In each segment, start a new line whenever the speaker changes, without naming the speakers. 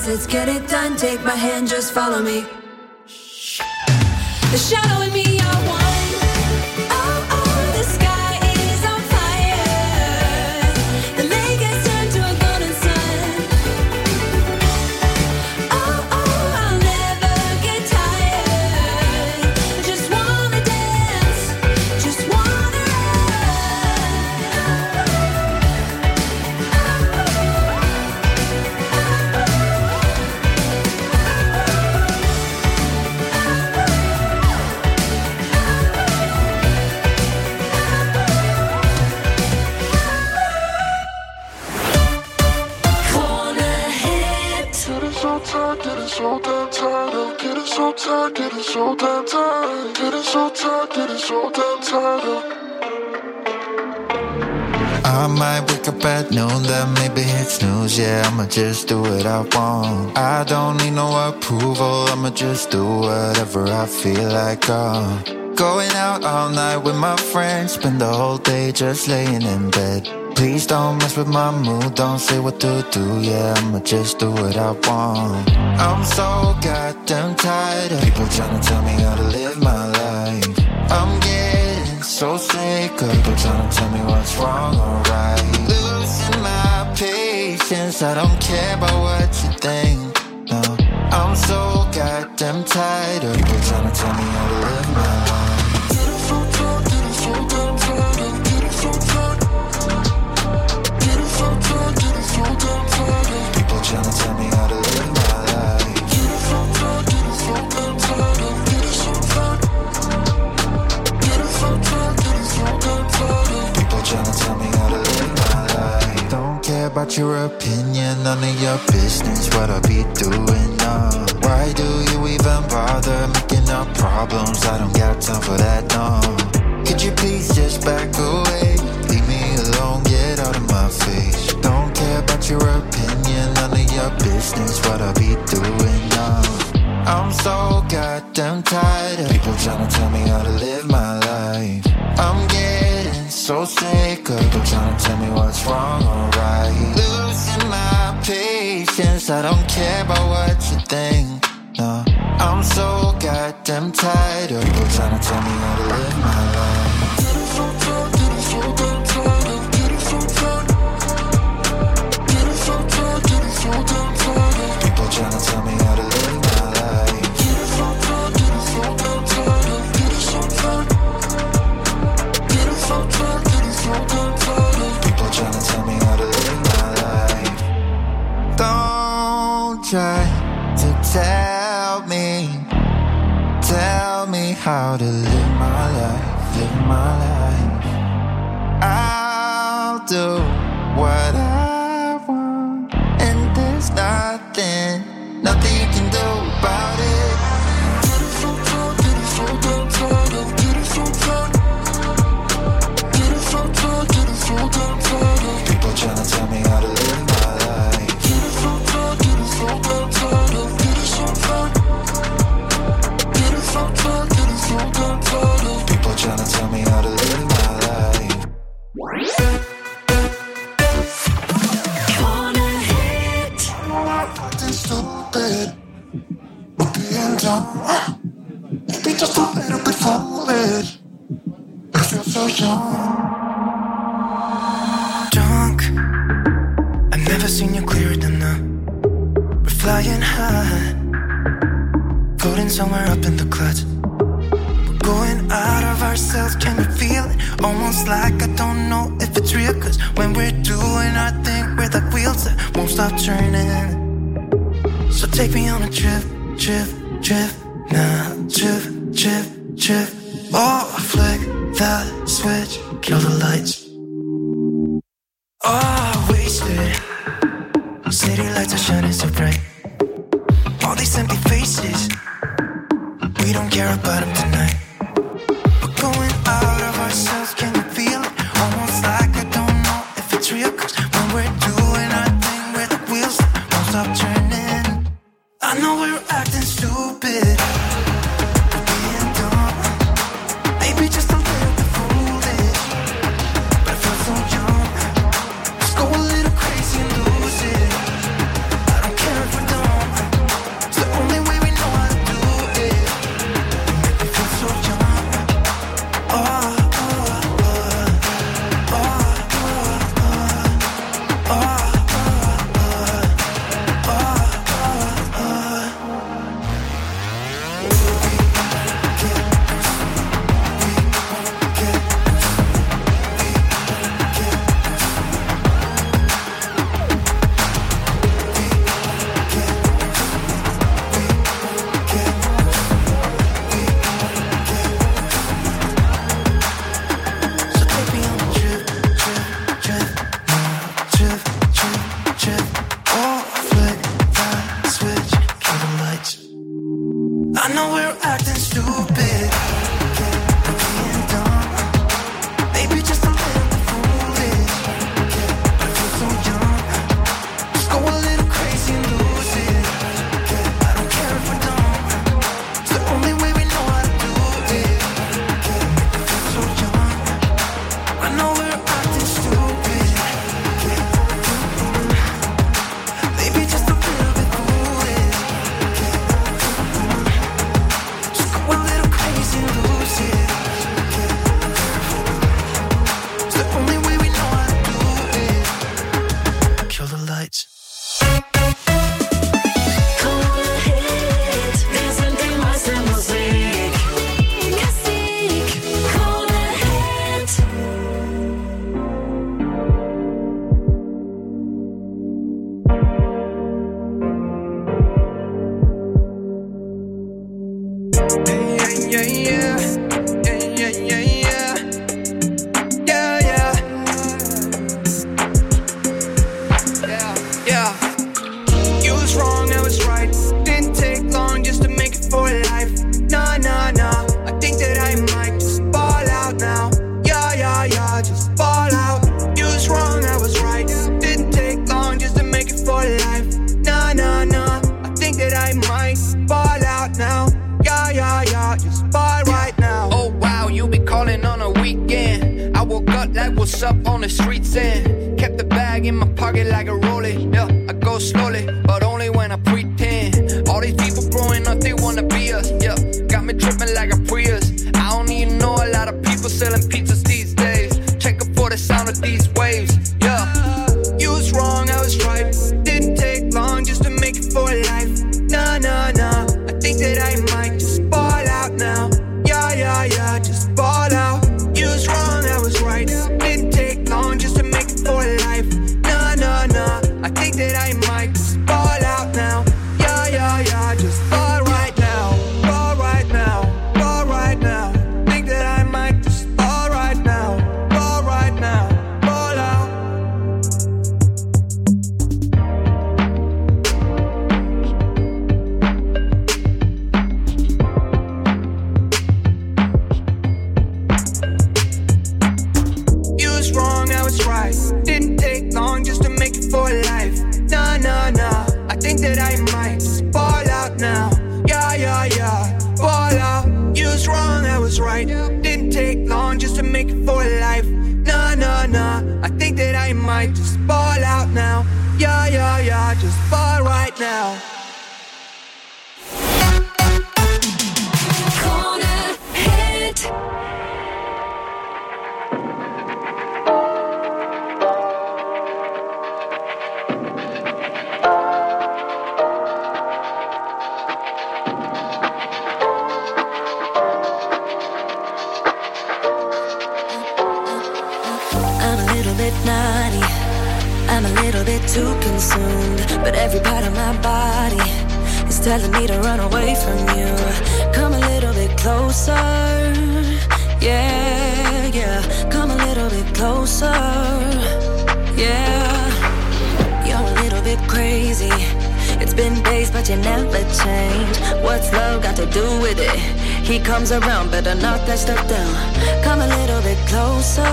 let's get it done. Take my hand, just follow me. The shadow and me are one. Oh, oh, the sky is on fire. The lake has turned to a golden sun. Oh, oh, I'll never get tired. Just wanna dance, just wanna
so damn tired of getting so tired, getting so damn tired, getting so tired, getting so damn tired of.
I might wake up at noon, then maybe hit snooze. Yeah, I'ma just do what I want. I don't need no approval, I'ma just do whatever I feel like. Going out all night with my friends, spend the whole day just laying in bed. Please don't mess with my mood, don't say what to do. Yeah, I'ma just do what I want. I'm so goddamn tired of people trying to tell me how to live my life. I'm getting so sick of people trying to tell me what's wrong or right. Losing my patience, I don't care about what you think. No, I'm so goddamn tired of people trying to tell me how to live my life.
Getting so tired, getting so damn tired of getting so tired. Getting so tired, getting so damn tired of
people trying to tell me how to live my life.
Getting so tired, getting so damn tired of getting so tired. Getting so tired, getting so damn tired of
people trying to tell me how to live my life. Don't care about your opinion, none of your business what I be doing. Why do you even bother making up problems? I don't got time for that, no. Could you please just back away? Leave me alone, get out of my face. Don't care about your opinion, none of your business what I be doing, I'm so goddamn tired of people trying to tell me how to live my life. I'm getting so sick of people trying to tell me what's wrong or right. Losing my patience, I don't care about what you think. No, I'm so goddamn tired of people trying to tell me how to live my life.
getting so tired, getting so damn tired of getting so tired. Getting so tired, getting so damn tired of
people trying to tell me how to live my life.
getting so tired, getting so damn tired of getting so tired. Getting so tired, getting so damn tired of
people trying to tell me how to live my life. Don't try to tell me how to live my life, live my life. I'll do what I want, and there's nothing you can do about it.
getting so tired, getting so damn tired of getting so tired. Getting so tired, getting so damn tired of
People trying to tell me how to live my life.
getting so tired, getting so damn tired of getting so tired. Getting so tired, getting so damn tired of
People trying to tell me how to live my life.
Corner hit.
acting stupid, but being dumb. Maybe just a little bit foolish. I feel so young.
Drunk, I've never seen you clearer than now. We're flying high, floating somewhere up in the clouds. We're going out of ourselves, can you feel it? Almost like I don't know if it's real. Cause when we're doing our thing, we're like wheels that won't stop turning. So take me on a trip, trip, trip. Now trip, trip, trip. Oh, flick that switch, kill the lights. Oh, wasted. City lights are shining so bright. All these empty faces, we don't care about them tonight. We're going out of ourselves, can you feel it? Almost like I don't know if it's real. Cause when we're doing our thing, we're the wheels that won't stop turning. I know we're acting stupid, we're being dumb. Maybe just a little bit foolish, but I feel so young. Let's go a little crazy and lose it. I don't care if we're dumb.
What's up on the streets and kept the bag in my pocket like a rollie. Yeah, I go slowly, but only when I pretend. All these people growing up, they wanna be us. Yeah, got me tripping like a Prius. I don't even know a lot of people selling pizzas these days. Check up for the sound of these waves. Yeah, you was wrong, I was right. Didn't take long just to make it for life. Nah, nah, nah. I think that I might just ball out now. Yeah, yeah, yeah, just ball out. You was wrong, I was right. Didn't take long just to make it for life. Nah, nah, nah. I think that I might just ball out now. Yeah, yeah, yeah, just ball right now. Ball right now. Ball right now. Think that I might just ball right now. Ball right now. Ball out. You was wrong, I was right. Didn't take long just to make it for life. Nah, nah, nah. I think that I might just ball out now. Yeah, yeah, yeah. Ball out. You was wrong, I was right. Didn't take long just to make it for life. Nah, nah, nah. I think that I might just ball out now. Yeah, yeah, yeah. Just ball right now.
Corner hit. I'm a little bit naughty. I'm a little bit too consumed, but every part of my body is telling me to run away from you. Come a little bit closer. Yeah, yeah. Come a little bit closer. Yeah. You're a little bit crazy. It's been days, but you never change. What's love got to do with it? He comes around, better knock that stuff down. Come a little bit closer.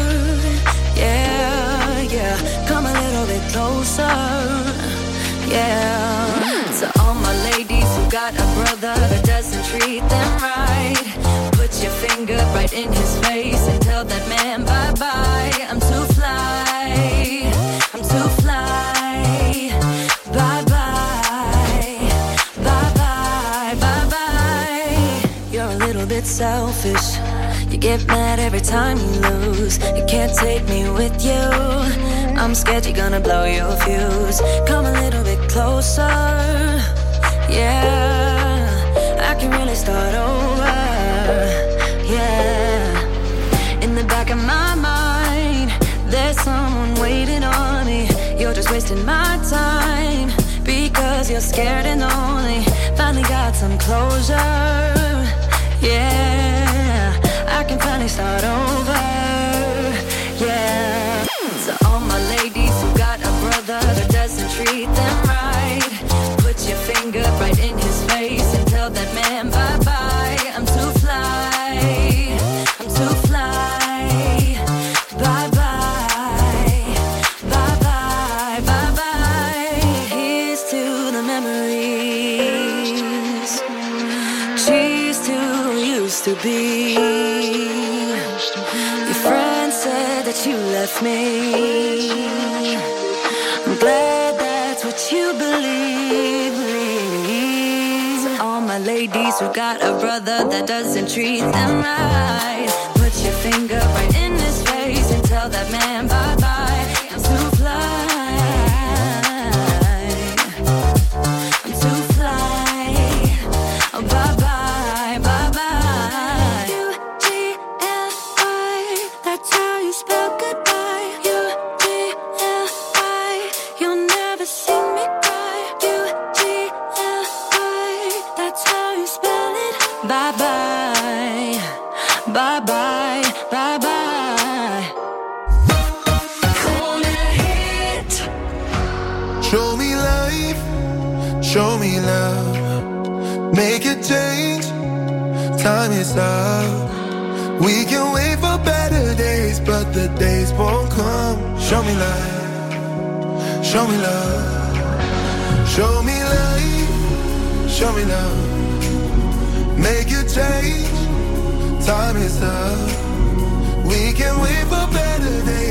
Yeah, yeah. Come a little bit closer. Yeah. To all my ladies who got a brother that doesn't treat them right, put your finger right in his face and tell that man bye-bye. I'm too fly. I'm too fly. Bye-bye. Bye-bye. Bye-bye. You're a little bit selfish. You get mad every time you lose. You can't take me with you. I'm scared you're gonna blow your fuse. Come a little bit closer. Yeah, I can really start over. Yeah. In the back of my mind, there's someone waiting on me. You're just wasting my time because you're scared and lonely. Finally got some closure. Yeah, I can finally start over. Yeah. To all my ladies who got a brother that doesn't treat them right, put your finger right in his face and tell that man bye-bye. I'm too fly. I'm too fly. Bye-bye. Bye-bye. Bye-bye. Here's to the memories. Cheers to who used to be. Your friend said that you left me. I'm glad that's what you believe. So all my ladies who got a brother that doesn't treat them right, put your finger right in his face and tell that man bye-bye. I'm too fly. I'm too fly. Oh, bye-bye, bye-bye. U-G-L-I, that's how you spell goodbye. U-G-L-I, you'll never see me cry. U-G-L-I, that's how you spell it. Bye-bye, bye-bye, bye-bye. Corner hit.
Show me life, show me love. Make a change, time is up. We can wait for better days, but the days won't come. Show me life, show me love. Show me life, show me love. Make a change, time is up. We can wait for better days.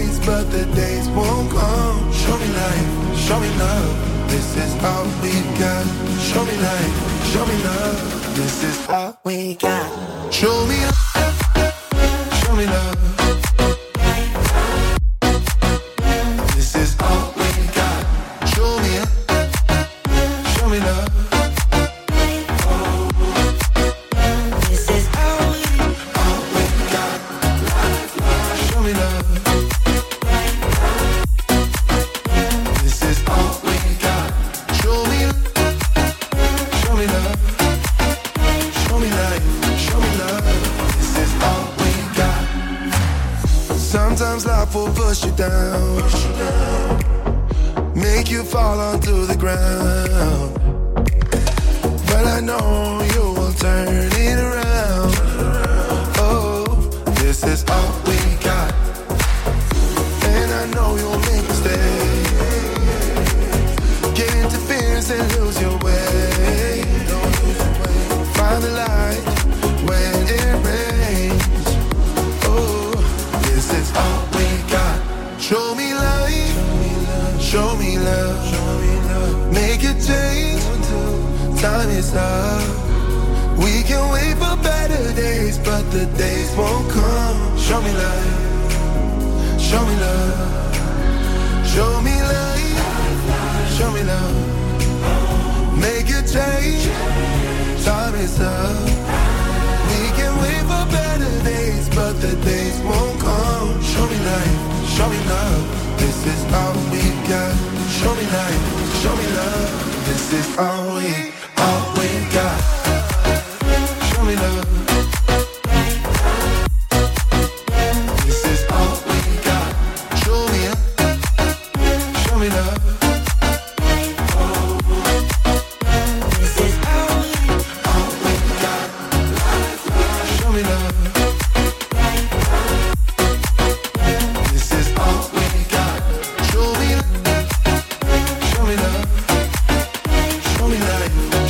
show me love. This is all we got. Show me life, show me love. This is all we got. Show me love, show me love. This is all we got. Show me love.
This is all we
got. Show me love. This is all we got. Show me love. Show me life. Show me love. This is all we got. Sometimes life will push you down, make you fall onto the ground. But I know you will turn it around. Oh, this is all we got. And I know you'll make mistakes, get interference and lose your way. Find the light when it rains. Oh, this is all we got. Show me light, show me love, make a change. Time is up. We can wait for better days, but the days won't come. Show me light, show me love, show me light, show me love, make a change. Time is up. We can wait for better days, but the days won't come. Show me light, show me love. This is all we got. Show me light, show me love. This is all we got. Show me love. This is all we got. Show me love. This is all we got. Show me love. This is all we got. Show me love. Show me life.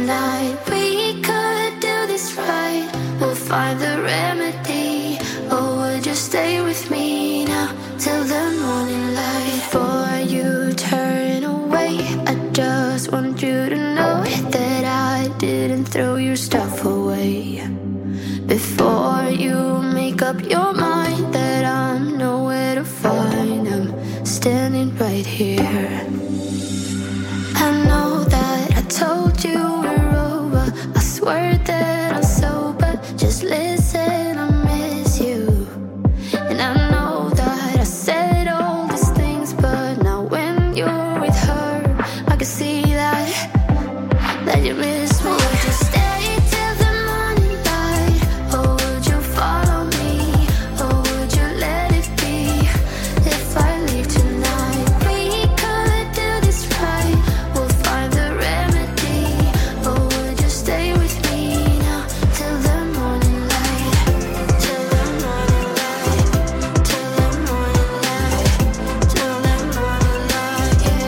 tonight. We could do this right. We'll find the remedy. Or would you stay with me now till the morning light? Before you turn away, I just want you to know that I didn't throw your stuff away. Before you make up your mind that I'm nowhere to find, I'm standing right here. I know that I told you we're over. I swear that I'm sober. Just listen, I miss you. And I know that I said all these things, but now when you're with her, I can see that you miss me. Would you stay till the morning light? Or would you follow me? Or would you let it be? If I leave tonight, we could do this right. We'll find the remedy. Or would you stay with me now till the morning light? Till the morning light. Till the morning light. Till the morning light, yeah.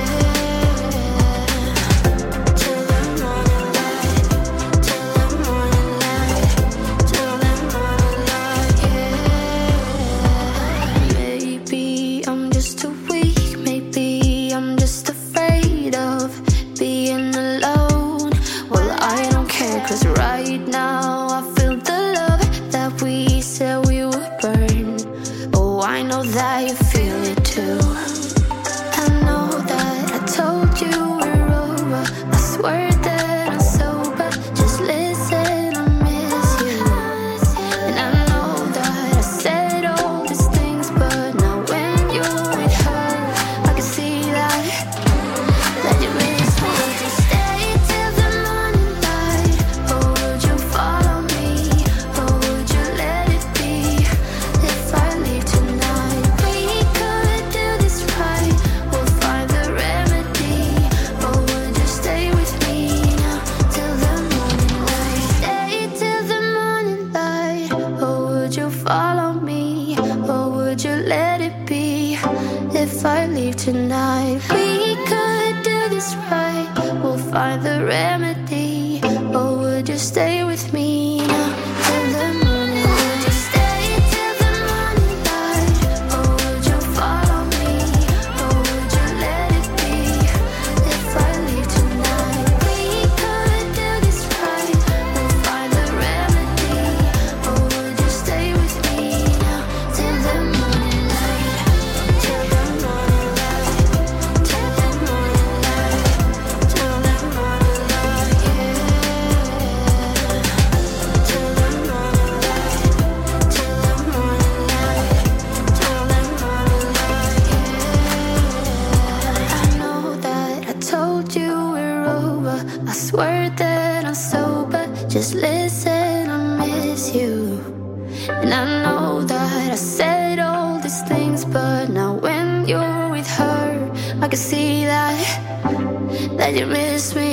Till the morning light. Till the morning light. Till the morning light, yeah. Maybe I'm just too weak. Maybe I'm just afraid of being alone. Well, I don't care, 'cause right now I feel the love that we said we would burn. Oh, I know that you feel it too. I know that I told you we're over. I swear that I'm sober. Just listen, I miss you. And I know that I said all these things, but now when you're with her, I can see that you miss me. Would you stay till the morning light? Or would you follow me? Or would you let it be? If I leave tonight, we could do this right. We'll find the remedy. Or would you stay with me now till the morning light? Stay till the morning light. Or would you follow me? Or would you let it be? If I leave tonight, we could do this right. We'll find the remedy. Or would you stay with me now till the morning light? Would you stay till the morning light? Or would you follow me? Or would you let it be? If I leave tonight, we could do this right. We'll find the remedy. Or would you stay with me now till the morning light? Till the morning light. Till the morning light. Till the morning light, yeah. Till the morning light. Till the morning light. Till the morning light, yeah. I know that I told you we're over. I swear that I'm sober. Just listen, I miss you. And I know that I said all these things, but now when you're with her, I can see that you miss me.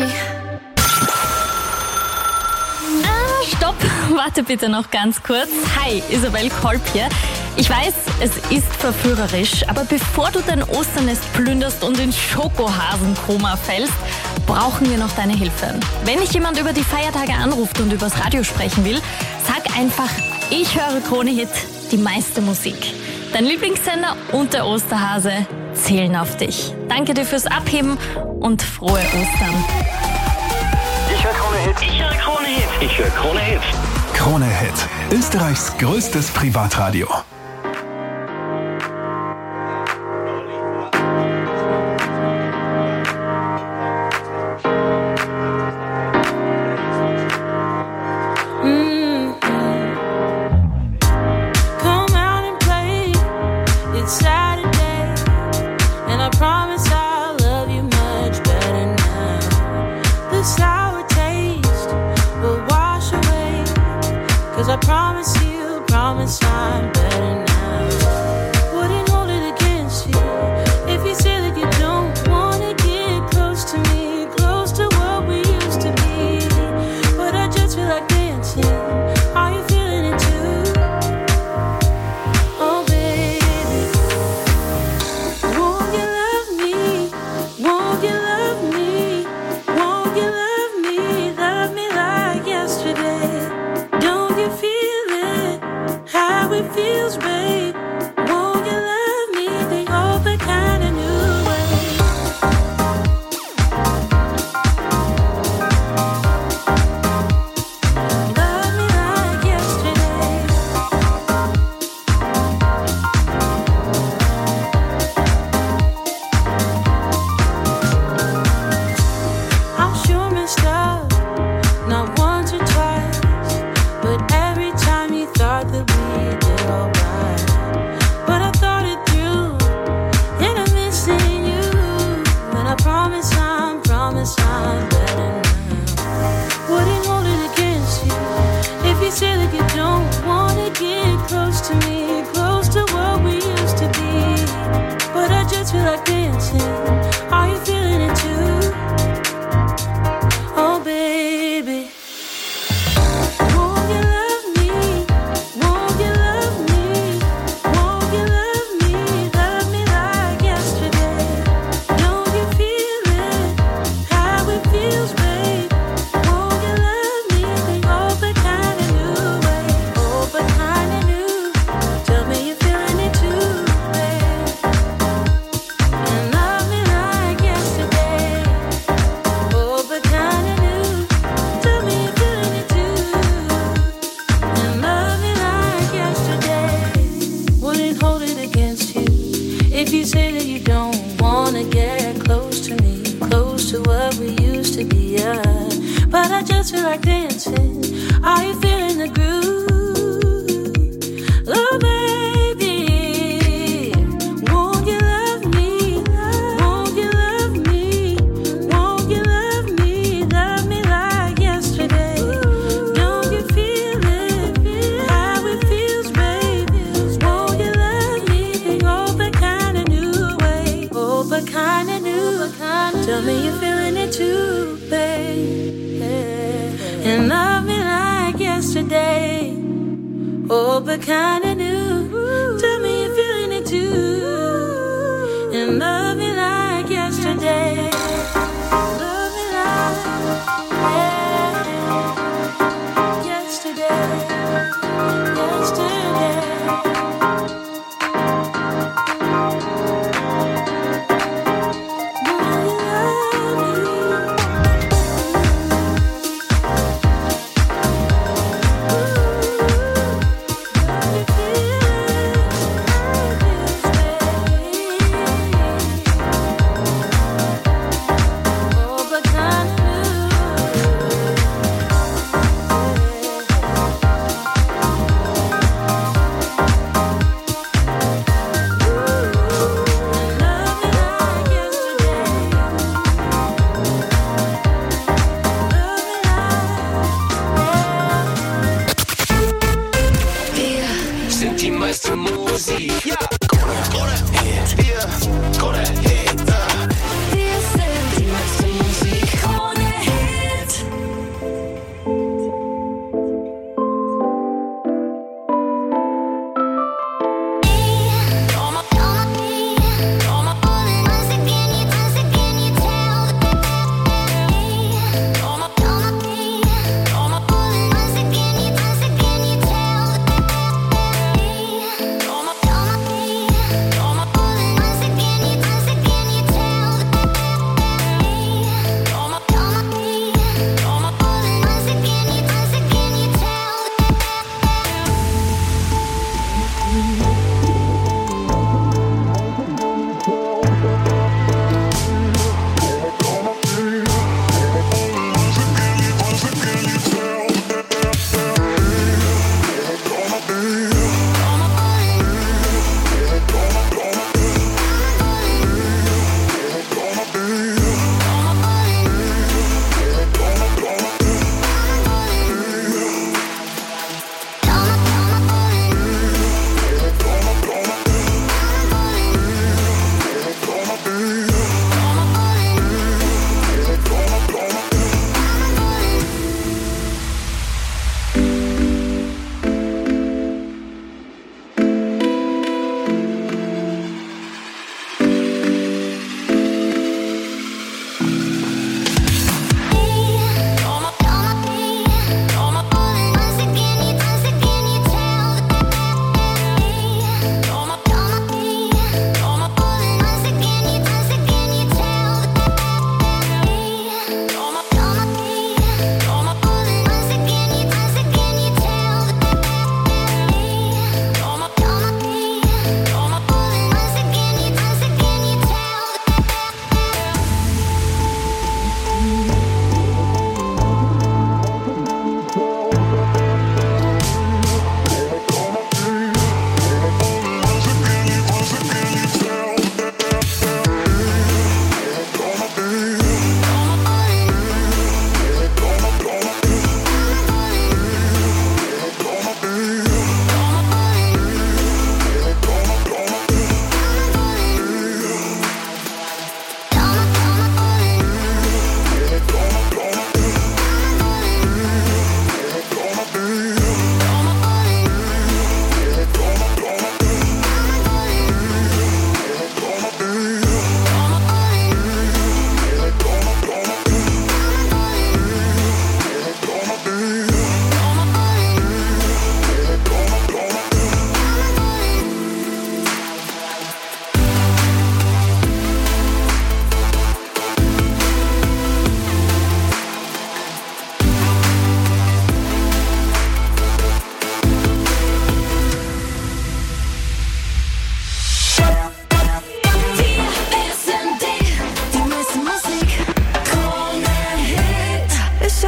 Stopp, warte bitte noch ganz kurz. Hi, Isabel Kolb hier. Ich weiß, es ist verführerisch, aber bevor du dein Osternest plünderst und ins Schokohasenkoma fällst, brauchen wir noch deine Hilfe. Wenn dich jemand über die Feiertage anruft und übers Radio sprechen will, sag einfach, ich höre Krone Hit, die meiste Musik. Dein Lieblingssender und der Osterhase zählen auf dich. Danke dir fürs Abheben und frohe Ostern.
Ich höre Krone Hit. Ich höre Krone Hit. Ich höre Krone Hit.
Krone Hit, Österreichs größtes Privatradio.
Won't you love me the just feel like dancing. Are you feeling the groove? Oh, baby, won't you love me? Won't you love me? Won't you love me? Love me like yesterday. Don't you feel it? How it feels, baby. Won't you love me? Oh, but kind of new way. Oh, but kind of new. Tell me you're feeling it too, babe. And love me like yesterday. Oh, but kinda new. Tell me you're feeling it too. And love me like yesterday. Love me like yesterday. Yesterday. If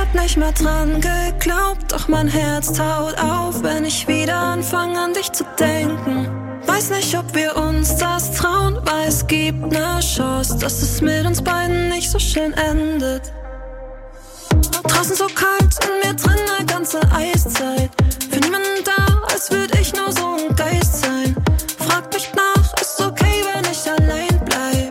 hab nicht mehr dran geglaubt, doch mein Herz taut auf, wenn ich wieder anfange an dich zu denken. Weiß nicht, ob wir uns das trauen, weil es gibt ne Chance, dass es mit uns beiden nicht so schön endet. Draußen so kalt, in mir drin eine ganze Eiszeit. Für niemanden da, als würd ich nur so ein Geist sein. Frag mich nach, ist okay, wenn ich allein bleib.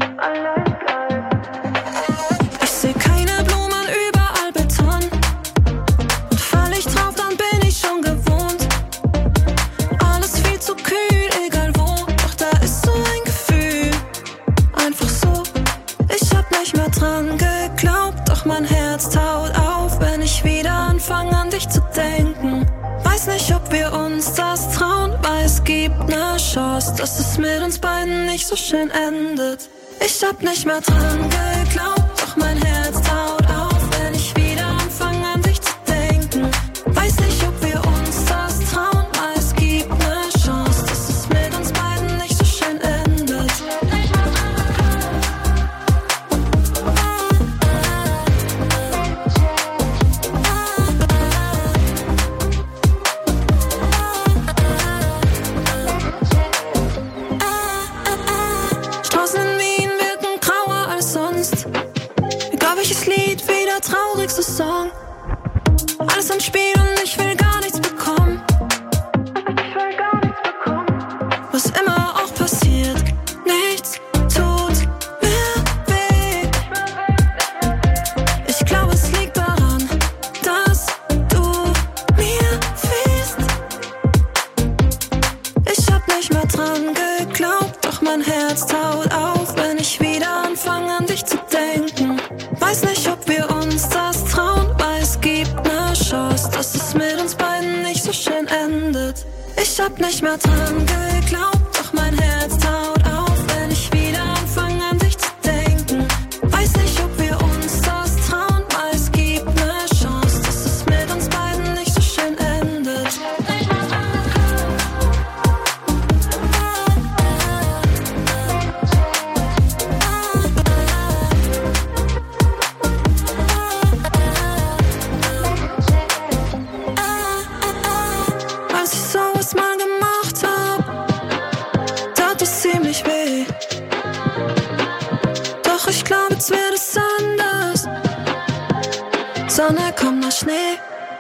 Ich seh keine Blumen, überall Beton. Und fall ich drauf, dann bin ich schon gewohnt. Alles viel zu kühl, egal wo, doch da ist so ein Gefühl. Einfach so, ich hab nicht mehr dran geglaubt, doch mein Herz taut auf, wenn ich wieder anfange an dich zu denken. Weiß nicht, ob wir uns das trauen, weil es gibt ne Chance, dass es mit uns beiden nicht so schön endet. Ich hab nicht mehr dran geglaubt, doch mein Herz taut auf, wenn ich wieder anfange an dich zu denken. Weiß nicht, ob wir uns das trauen, weil es gibt ne Chance, dass es mit uns beiden nicht so schön endet. Straßen in Wien wirken grauer als sonst. Egal welches Lied, wie der traurigste Song. Alles ein Spiel und ich will gar nichts bekommen. Was immer auch passiert, nichts tut mir weh. Ich glaube, es liegt daran, dass du mir fehlst. Ich hab nicht mehr dran geglaubt, doch mein Herz taut auf, wenn ich wieder anfange an dich zu denken. Weiß nicht, ob wir uns das trauen, weil es gibt ne Chance, dass es mit uns beiden nicht so schön endet. Ich hab nicht mehr dran geglaubt, doch mein Herz taut auf, wenn ich wieder anfange an dich zu denken. Weiß nicht, ob wir uns das trauen, weil es gibt ne Chance, dass es mit uns beiden nicht so schön endet. Als ich sowas mal gemacht hab, tat es ziemlich weh. Doch ich glaube, jetzt wird es anders. Sonne, komm nach Schnee.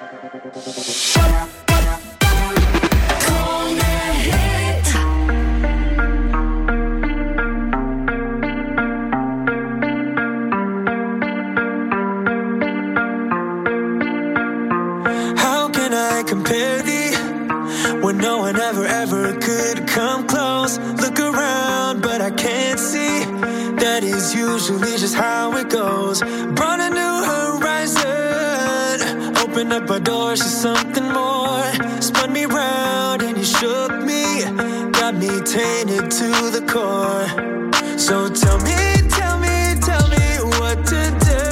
How can I compare thee when no one ever could come close? Look around, but I can't see. That is usually just how it goes. Brought a new horizon, opened up our doors to something more. Spun me round and you shook me, got me tainted to the core. So tell me what to do.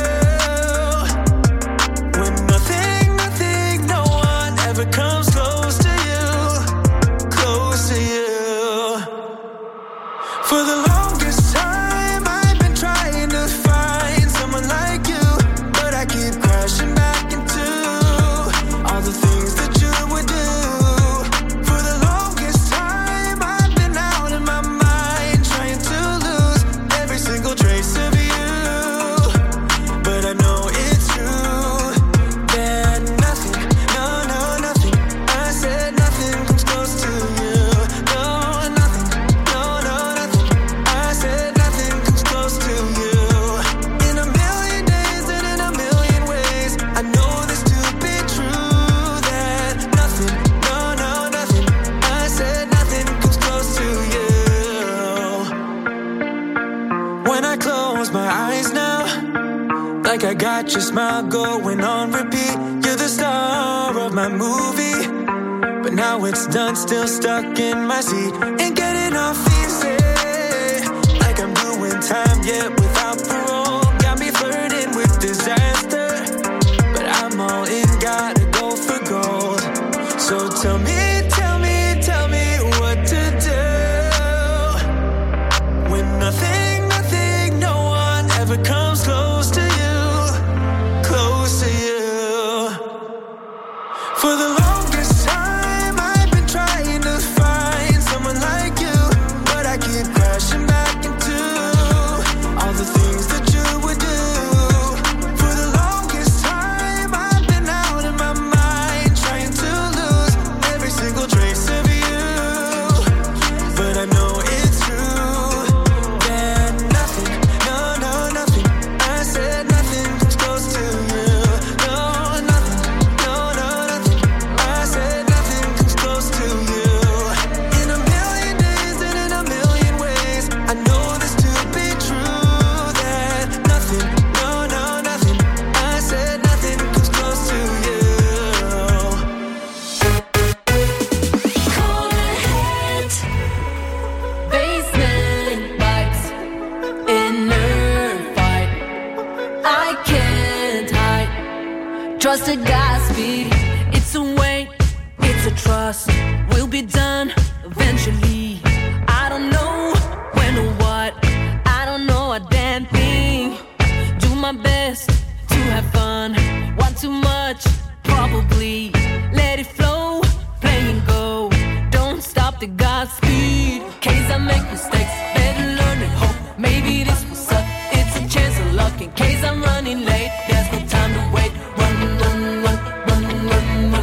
When nothing, no one ever comes close to you, close to you. For the longest time, I've been trying to find someone like you, but I keep crashing back into all the things that you would do. For the longest time, I've been out of my mind, trying to lose every single trace of you. But I know it's true that nothing, nothing, I said nothing comes close to you. No, nothing, nothing, I said nothing comes close to you. In a million days and in a million ways, I know this to be true, that nothing, nothing, I said nothing comes close to you. When I close my eyes now, like I got your smile going on repeat. You're the star of my movie, but now it's done, still stuck in my seat. Ain't getting off easy, like I'm doing time yet without parole. Got me flirting with disaster, but I'm all in, gotta go for gold. So tell me what to do. When nothing, no one ever comes close to you, close to you.
Trusted Godspeed.
It's a wait, it's a trust. We'll be done eventually. I don't know when or what. I don't know a damn thing. Do my best to have fun. Want too much, probably. Let it flow, play and go. Don't stop the Godspeed. Case I make mistakes, better learn and hope. Maybe this will suck. It's a chance of luck. In case I'm running late, there's no time to wait. Run, run, run, run, run, run.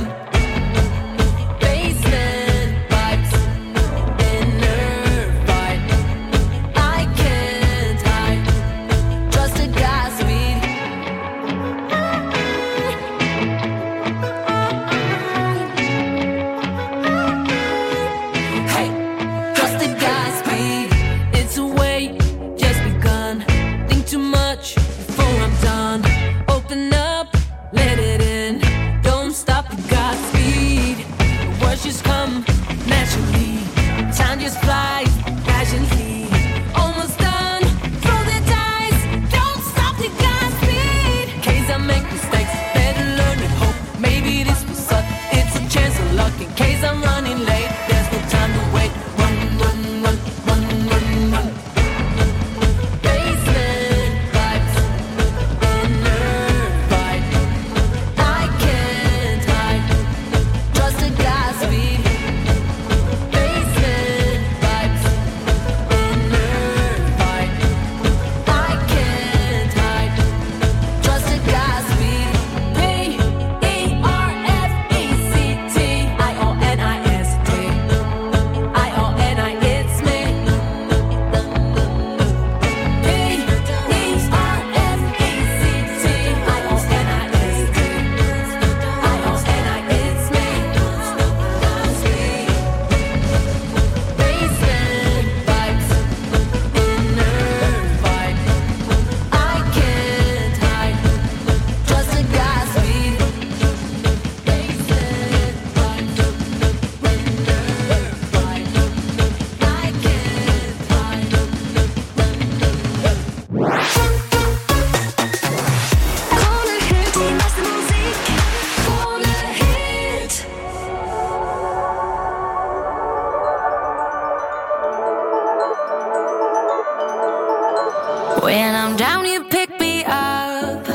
Basement vibes, inner fight. I can't hide. Trusted Godspeed. Hey, trusted Godspeed. It's a wait, just begun. Think too much before I'm done. Open up, let it in. Don't stop the Godspeed. The words just come naturally. Time just flies passionately. Almost done, throw the dice. Don't stop the Godspeed. Case I make mistakes, better learn and hope. Maybe this will suck. It's a chance of luck. In case I'm running late, there's no time to wait. Run, run, run, run, run, run. Basement vibes, inner fight. I can't hide. Trusted Godspeed. Basement vibes, inner fight. I can't hide. Trusted Godspeed. P-E-R-F-E-C-T I-O-N-I-S-T I-O-N-I, it's me. P-E-R-F-E-C-T I-O-N-I-S-T I-O-N-I, it's me. Basement vibes, inner fight. I can't hide. Trusted Godspeed. Basement vibes, inner fight. I can't hide.
Krone Hit, die beste Musik. Krone Hit.
When I'm down, you pick me up.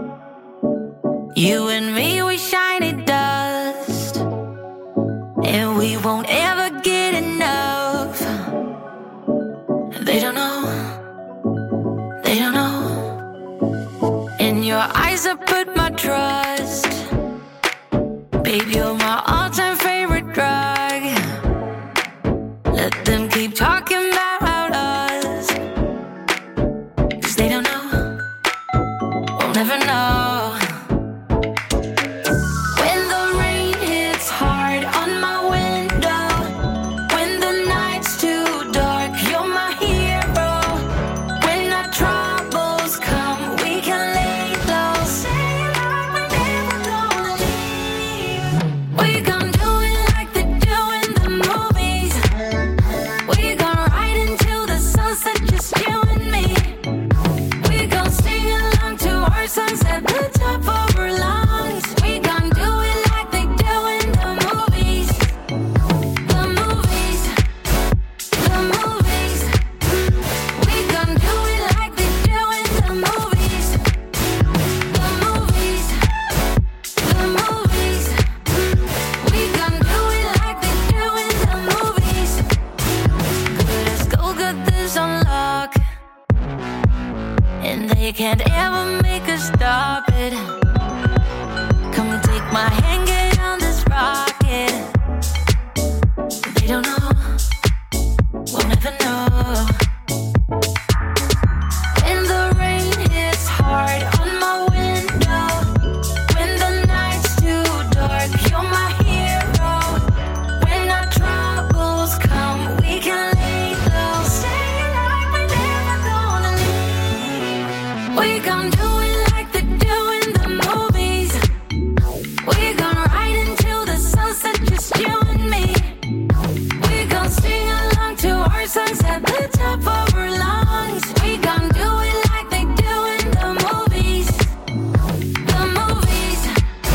You and me, we shiny dust. And we won't ever get enough. They don't know. They don't know. In your eyes, I put my trust. Babe, you're my all-time favorite drug. Let them keep talking about us. 'Cause they don't know. We'll never know. When the rain hits hard on my window, when the night's too dark, you're my hero. When our troubles come, we can lay low. Say it like we're never gonna leave. We gon' do it like they do in the movies. We gon' ride until the sunset, just you and me. We gon' sing along to our songs at the top of our lungs. We gon' do it like they do in the movies. The movies. The movies. We gon' do it like they do in the movies. The movies. The movies. We gon' do it like they do in the movies. Good as gold, got this on lock. And they can't ever make us stop it. Come take my hand, get on this rocket. They don't know. We'll never know. When the rain hits hard on my window, when the night's too dark, you're my hero. When our troubles come, we can lay low. Say it like we're never gonna leave. We gon' do it like they do in the movies. We gon' ride until the sunset, just you and me. We gon' sing along to our songs at the top of our lungs. We gon' do it like they do in the movies. The movies.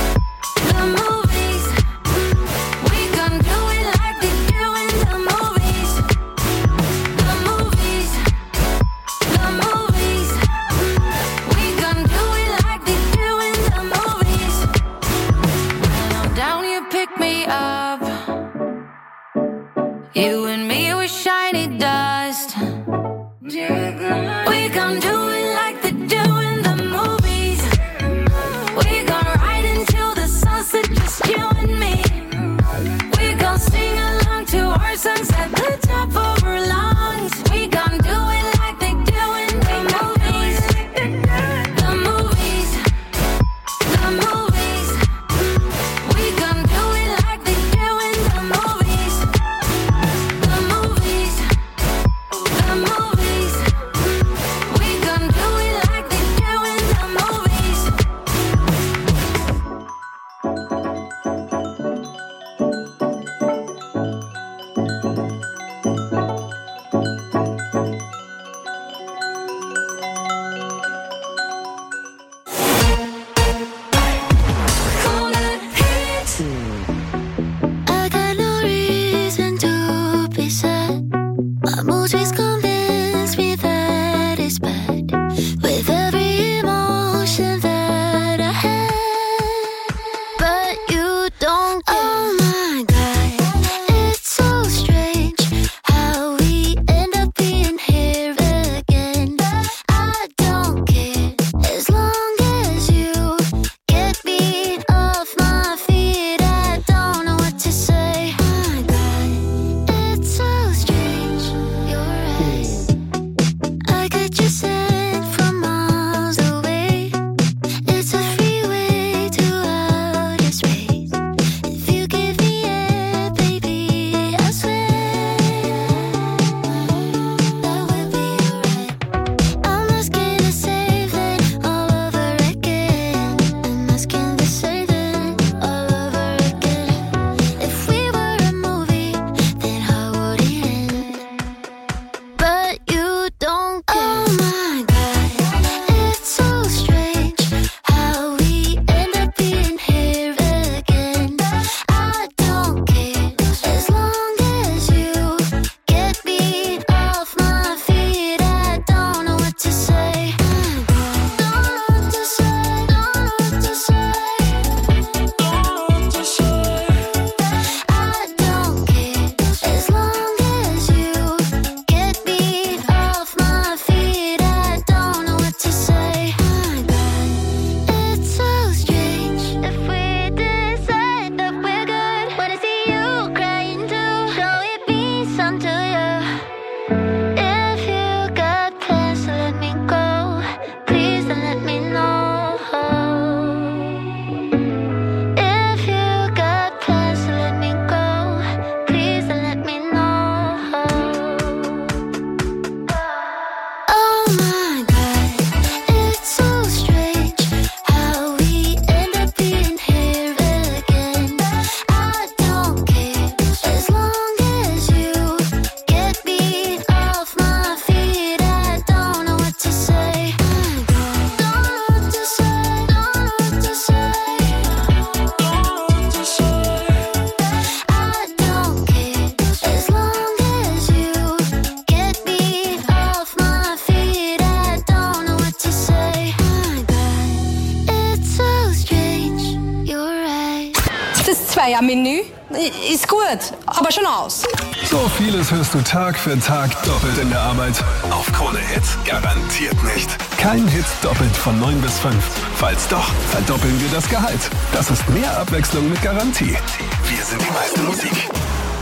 ja, Menü ist gut, aber schon aus.
So vieles hörst du Tag für Tag doppelt in der Arbeit. Auf Krone Hit garantiert nicht. Kein Hit doppelt von 9 bis 5. Falls doch, verdoppeln wir das Gehalt. Das ist mehr Abwechslung mit Garantie. Wir sind die meiste Musik.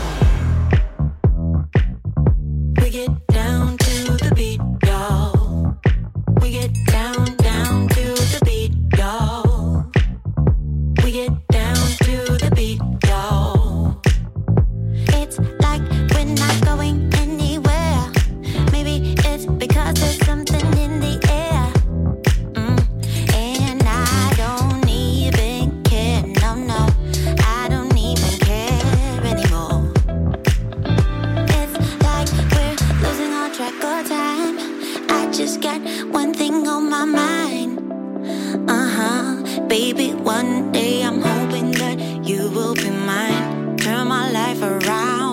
We get down to the beat, y'all. We get down to the beat, y'all. We get down to the beat, y'all.
It's like we're not going anywhere. Maybe it's because there's something in the air. And I don't even care, no, I don't even care anymore. It's like we're losing all track of time. I just got one thing on my mind. Baby, one day I'm hoping that you will be mine. Turn my life around.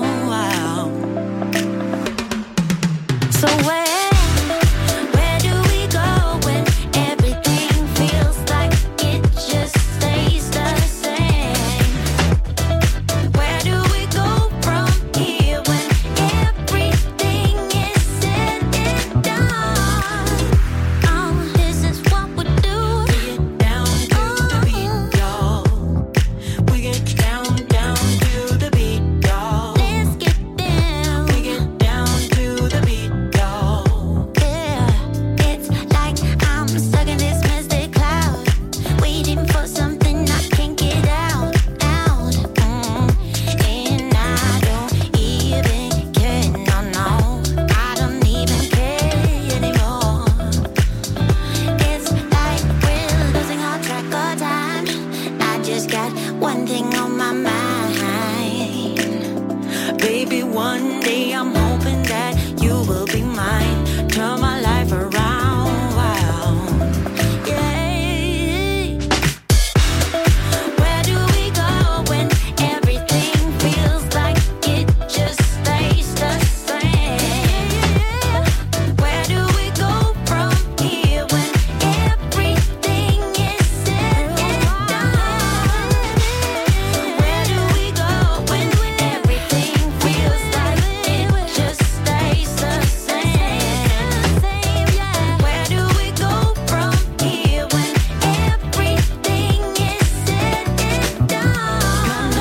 So where do we go when everything feels like it just stays the same? Where do we go from here when everything is said and done? This is what we do.
We get down to the beat, y'all.
Let's get down.
We get down to the beat, y'all.
Yeah, it's like I'm stuck in this misty cloud, waiting for something I can't get out. And I don't even care, no, I don't even care anymore. It's like we're losing all track of time. I just got one thing on my mind.
Baby, one day I'm hoping that you will be mine. Turn my life around.
Yeah. Where do we go when everything feels like it just stays the same? Where do we go from here when everything is said and done? Where do we go when everything feels like it just stays the same? Where do we go from here when everything is said and done?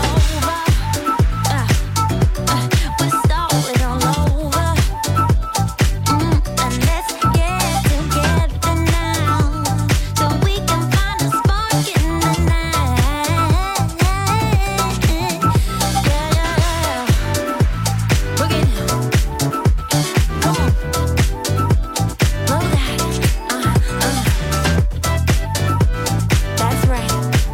We're starting all over. And let's get together now, so we can find a spark in the night. Yeah. Boogie now. Come on. Blow that. That's right.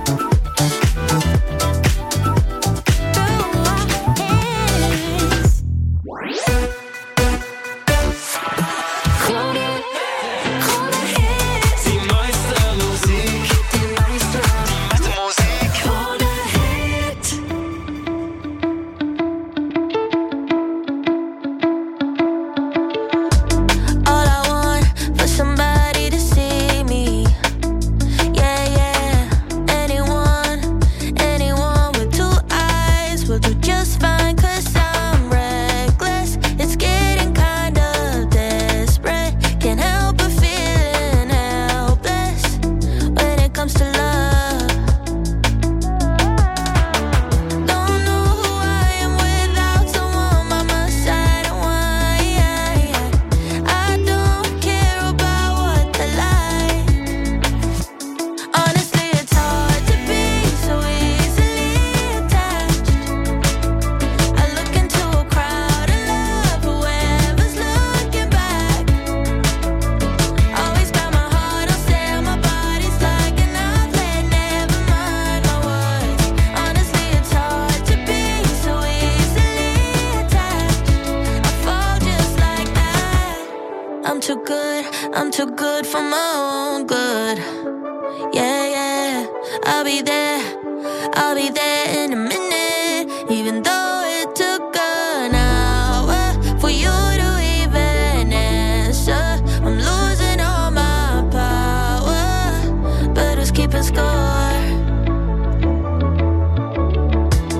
Through our hands. Krone Hit.
Die meiste Musik.
Krone Hit.
All I want for somebody to see me. Yeah. Anyone with two eyes will do just fine, 'cause I'm reckless. It's getting kind of desperate. Can't help but feeling helpless when it comes to love. Don't know who I am without someone by my side, and why. I don't care about what they like. Honestly, it's hard to be so easily attached. I look into a crowd and love whoever's looking back. Always got my heart on sale, my body's like an outlet, never mind my words. Honestly, it's hard to be so easily attached. I fall just like that. I'm too good for my own good. Yeah. I'll be there in a minute, even though it took an hour for you to even answer. I'm losing all my power, but who's keeping score?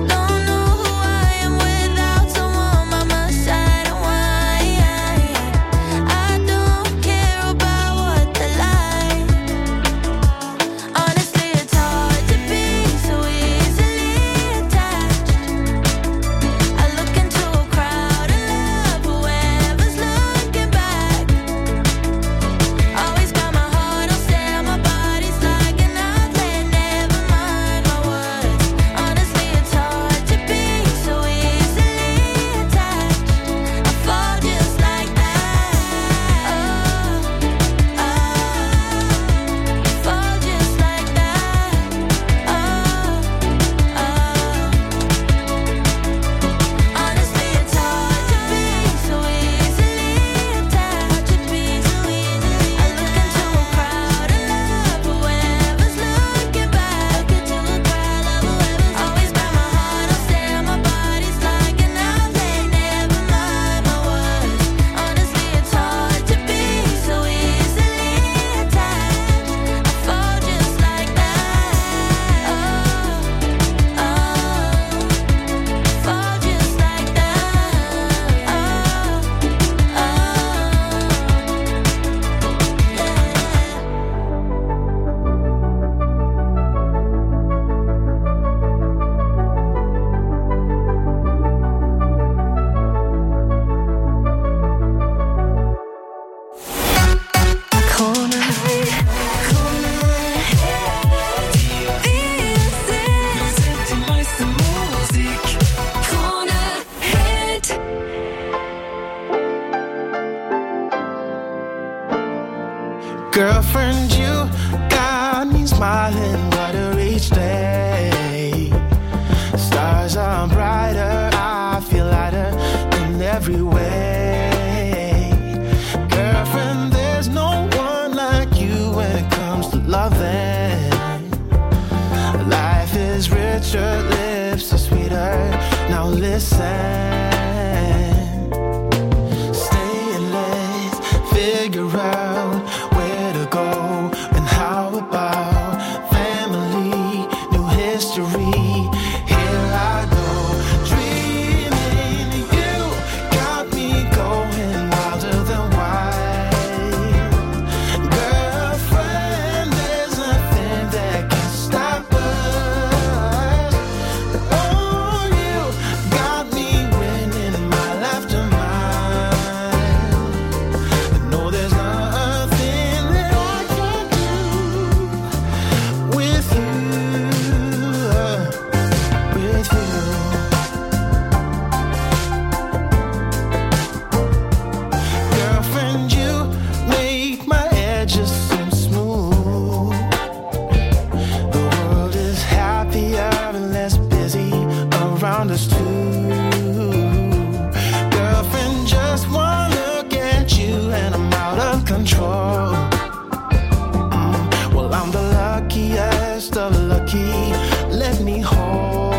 Girlfriend, you got me smiling brighter each day. Stars are brighter, I feel lighter in every way. Girlfriend, there's no one like you when it comes to loving. Life is richer, lips are sweeter. Now listen. Stay and let's figure out where to go and how about family, new history. Here I go, dreaming you got me going wilder than wild. Girlfriend, there's nothing that can stop us. Oh, you got me winning my laughter mind. I know there's nothing that I can do with you, with you. Girlfriend, you make my edges seem smooth. The world is happier and less busy around us too. Girlfriend, just one look at you and I'm out of control. Well, I'm the luckiest of lucky. Let me hold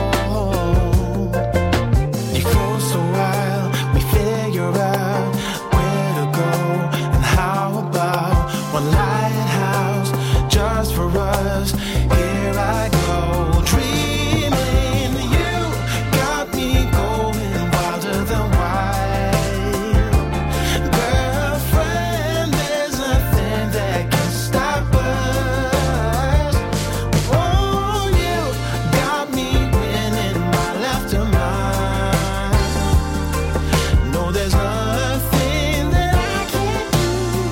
you close a while. We figure out where to go and how about one lighthouse just for us. Here I go, dreaming you got me going wilder than wild. Girlfriend, there's nothing that can stop us. Oh, you got me winning my laughter mind. No, there's nothing that I can't do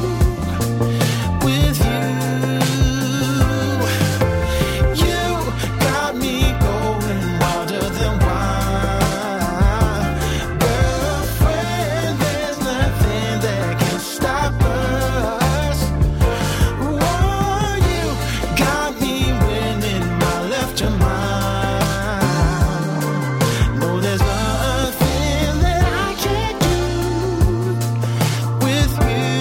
with you. You got me going wilder than wild. Girlfriend, there's nothing that can stop us. Oh, you got me winning my laughter mind. No, there's nothing that I can't do with you,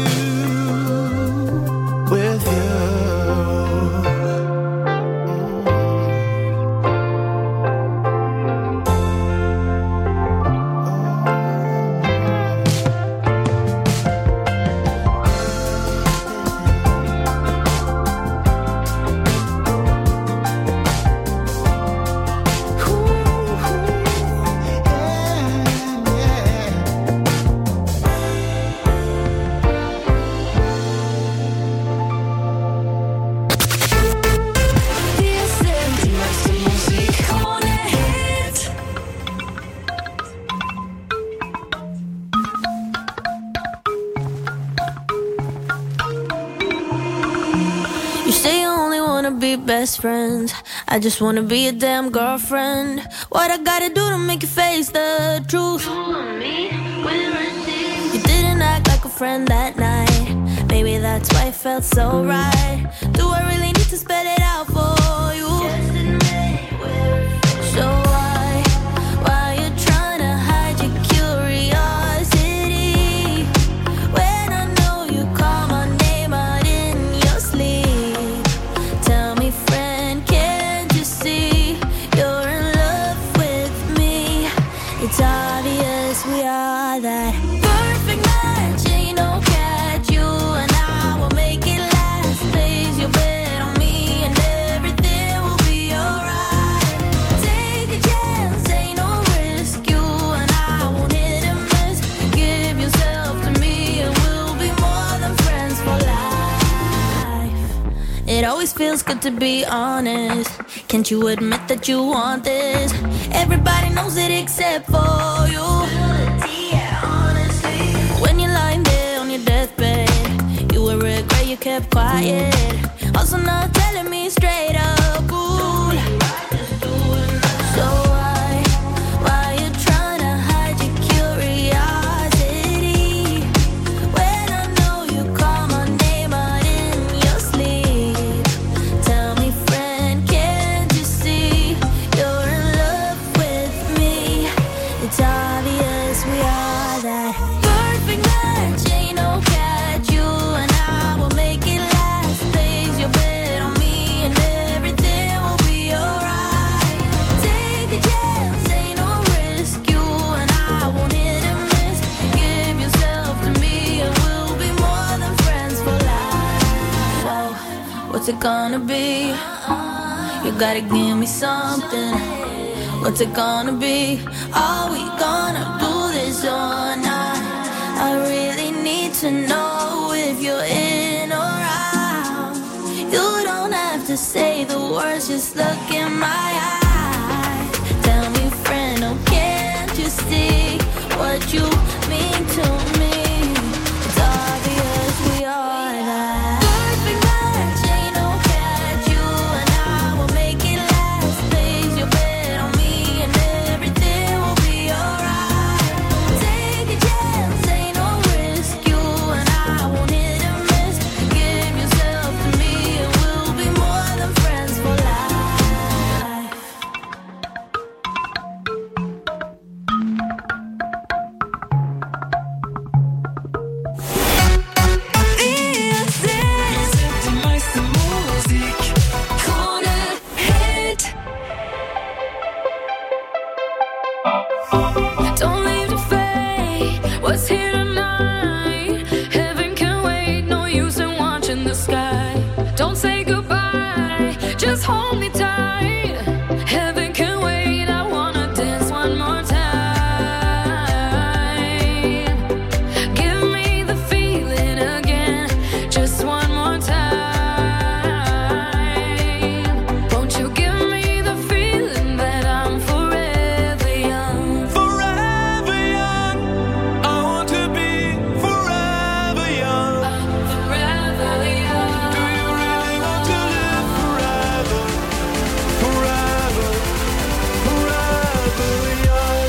with you.
Wir sind die neueste Musik. Krone Hit.
You say you only wanna be best friends. I just wanna be a damn girlfriend. What I gotta do to make you face the truth? You didn't act like a friend that night. Maybe that's why it felt so right. Do I really need to spell it out for you? So why you tryna hide your curiosity when I know you call my name out in your sleep? Tell me, friend, can't you see you're in love with me? It's obvious we are that perfect match. Ain't no catch. You and I will make it last. Place your bet on me and everything will be alright. Take a chance, ain't no risk. You and I won't hit and miss. Give yourself to me and we'll be more than friends for life. It always feels good to be honest. Can't you admit that you want this? Everybody knows it except for you. When you're lying there on your deathbed, you will regret you kept quiet. Also not telling me straight up, ooh. So why you tryna hide your curiosity when I know you call my name out in What's it gonna be? You gotta give me something. What's it gonna be? Are we gonna do this or not? I really need to know if you're in or out. You don't have to say the words, just look in my eyes. Tell me, friend, oh, can't you see what you mean to me? It's obvious we are that perfect match, ain't no catch. You and I will make it last. Place your bet on me and everything will be alright. Take a chance, ain't no risk. You and I won't hit and miss. Give yourself to me and we'll be more than friends for life.
Don't leave the fate. What's here tonight? Heaven can wait. No use in watching the sky. Don't say goodbye. Just hold me tight. Heaven can wait. I wanna dance one more time. Give me the feeling again. Just one more time. Won't you give me the feeling that I'm forever young?
Forever young. I want to be forever young.
Forever young.
Do you really want to live forever? Forever, forever young.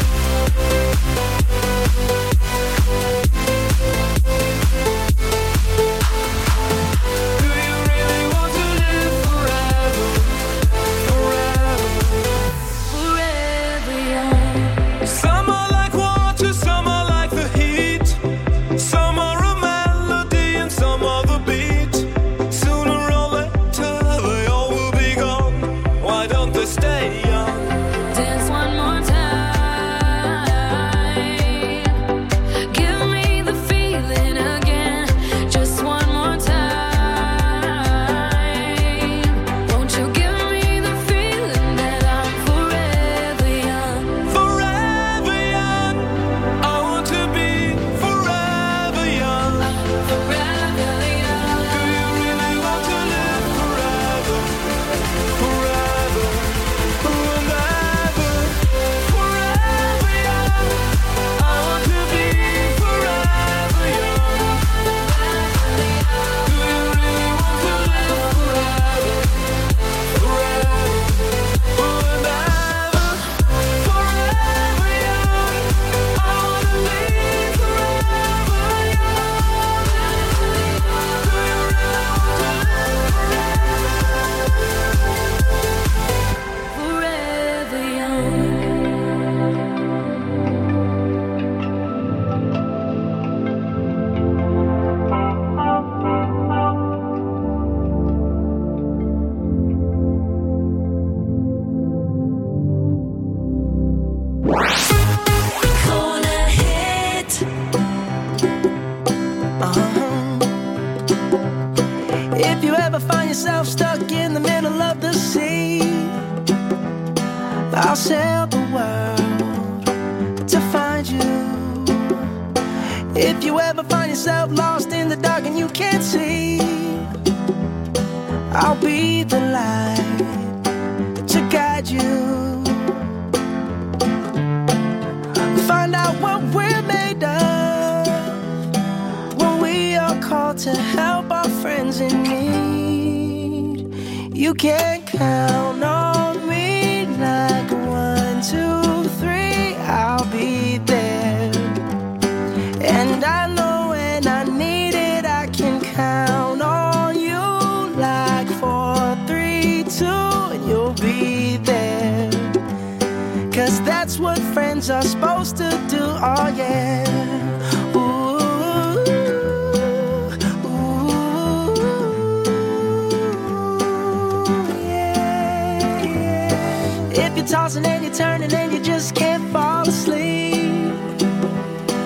Do you really want to live forever? Forever.
Forever young.
Some are like water, some are like the heat. Some are a melody and some are the beat. Sooner or later they all will be gone. Why don't they stay young?
Dance one more time. Give me the feeling again. Just one more time. Won't you give me the feeling that I'm forever young?
Forever young. I want to be forever young.
Forever young.
Do you really want to live forever? Forever, forever, forever young. I want to be forever young. Do you really want to live forever? Forever, forever, forever young. I want to be forever young. Do you really want to live
Forever young.
Corner hit.
If you ever find yourself stuck in the middle of the sea, I'll sail the world to find you. If you ever find yourself lost in the dark and you can't see, I'll be the light to guide you. Find out what we're made of when we are called to help our friends in need. You can count on me like 1, 2, 3. I'll be there, and I know when I need it, I can count on you like 4, 3, 2, and you'll be there. 'Cause that's what friends are supposed to do, oh yeah. Ooh, ooh, yeah, yeah. If you're tossing and you're turning and you just can't fall